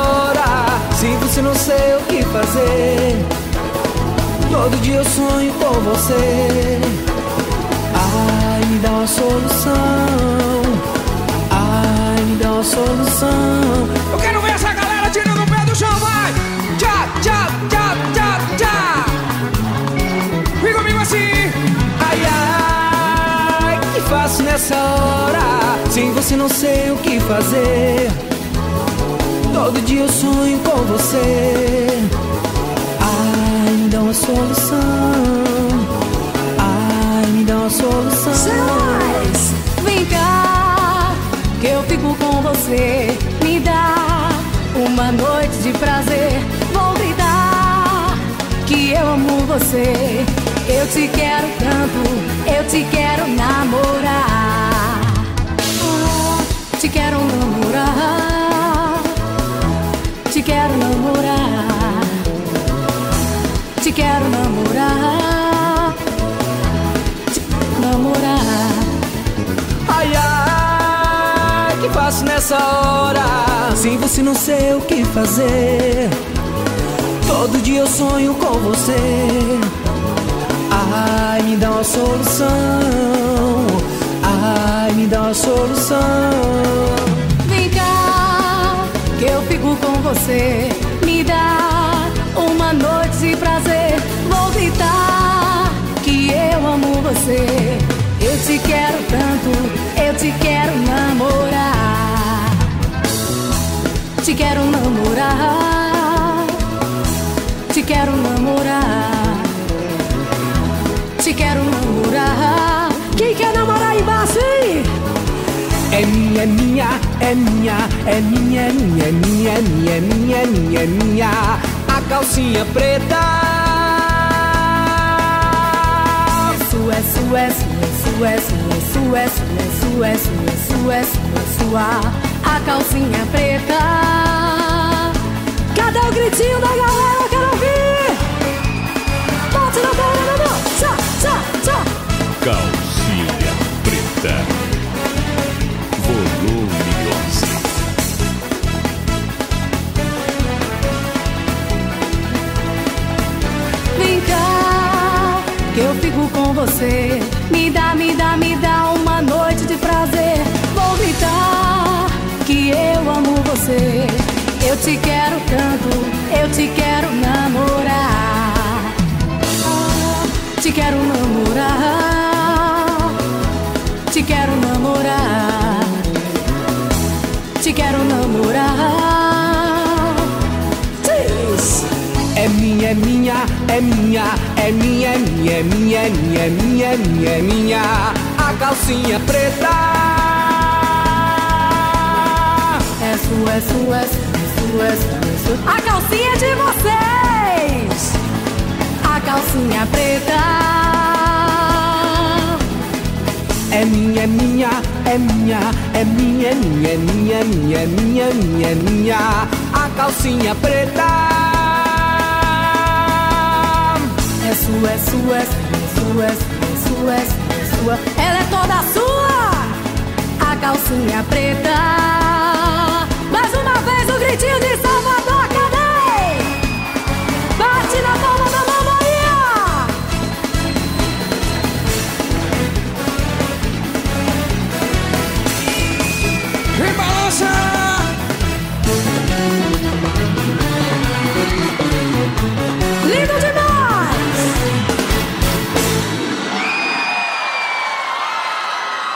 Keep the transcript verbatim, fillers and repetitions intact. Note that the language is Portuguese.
hora, se você não sei o que fazer. Todo dia eu sonho com você. Ai, me dá uma solução. Ai, me dá uma solução. Eu quero ver essa galera tirando o pé do chão, vai! Tchá, tchá, tchá, tchá, tchá. Vem comigo assim. Ai, ai, que faço nessa hora? Sem você não sei o que fazer. Todo dia eu sonho com você. Ai, me dá uma solução. Ai, me dá uma solução. Jamais. Vem cá, que eu fico com você. Me dá uma noite de prazer. Vou gritar que eu amo você. Eu te quero tanto, eu te quero namorar. Ah, te quero namorar. Te quero namorar. Te quero namorar. Te namorar. Ai, ai, que faço nessa hora? Sem você não sei o que fazer. Todo dia eu sonho com você. Ai, me dá uma solução. Ai, me dá uma solução. Vem cá, que eu fico com você. Me dá uma noite de prazer. Vou gritar que eu amo você. Eu te quero tanto, eu te quero namorar. Te quero namorar. Te quero namorar. Te quero namorar. Quem quer namorar aí embaixo, hein? É minha, é minha, é minha, é minha, é minha, é minha, é minha, é minha, é minha, é minha. A calcinha preta. É sua, é sua, é sua, é sua, é sua, é sua, é sua, é sua, é sua, é sua. A calcinha preta. Cadê o gritinho da galera? Eu quero ouvir. Bote na bola, na mão. Tchá, tchá, tchá. Calcinha preta. Volume onze. Vem cá, que eu fico com você. Me dá, me dá, me dá uma noite de prazer. Vou gritar que eu amo você. Eu te quero tanto, eu te quero namorar. Ah, te quero namorar. Te quero namorar. Te quero namorar. Diz. É minha, é minha, é minha, é minha, é minha, é minha, é minha, é minha, é minha, é minha. A calcinha preta. É sua, é sua, é sua, é sua, é sua. A calcinha de vocês. A calcinha preta. É minha, é minha, é minha, é minha, é minha, é minha, é minha, é minha, é minha, é minha. A calcinha preta. É sua, é sua, é sua, é sua, é sua, é sua. Ela é toda sua. A calcinha preta. Mais uma vez o gritinho de salve.